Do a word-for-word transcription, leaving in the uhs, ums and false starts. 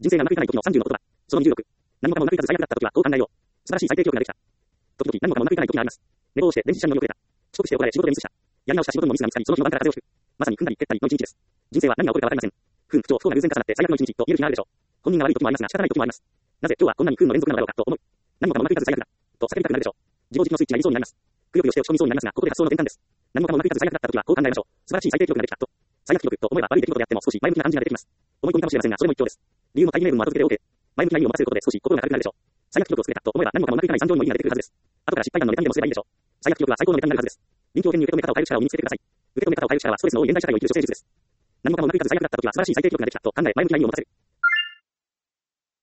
人生がうまくいかない時のさんじゅうの言葉。そのにじゅうろく。何もかもうまくいかず最悪だった時はこう考えよう。素晴らしい最低記録ができた。時々何もかもうまくいかない時があります。寝坊して電子車に乗り遅れた。遅刻して怒られ仕事でミスした。やり直した仕事にもミスが見つかり、その日の晩から風邪をひく。まさに踏んだり蹴ったりの一日です。人生は何が起こるかわかりません。不運不調不幸が偶然重なって最悪の一日と言える日があるでしょう。本人が悪い時もありますが仕方ない時もあります。なぜ今日はこんなに不運の連続なのだろうかと思う。何もかもうまくいかず最悪だ。と叫びたくなるでしょう。自暴自棄のスイッチが入りそうになります。くよくよして落ち込みそうになりますが、ここで発想の転換です。何もかもうまくいかず最悪だった時はこう考えましょう。素晴らしい最低記録ができたと。最悪記録と思えば悪い出来事であっても少し前向きな感じが出てきます。思い込みかもしれませんが、それも一興です。理由も大義名分も後付けで OK。前向きな意味を持たせることで少し心が軽くなるでしょう。最悪記録をつけたと思えば何もかもうまくいかない惨状にも意味が出てくるはずです。後から失敗談のネタにでもすればいいでしょう。最悪記録は最高のネタになるはずです。臨機応変に受け止め方を変える力を身につけてください。受け止め方を変える力はストレスの多い現代社会を生きる女性術です。何もかもうまくいかず最悪だった時は素晴らしい最低記録ができたと考え前向きな意味を持たせる。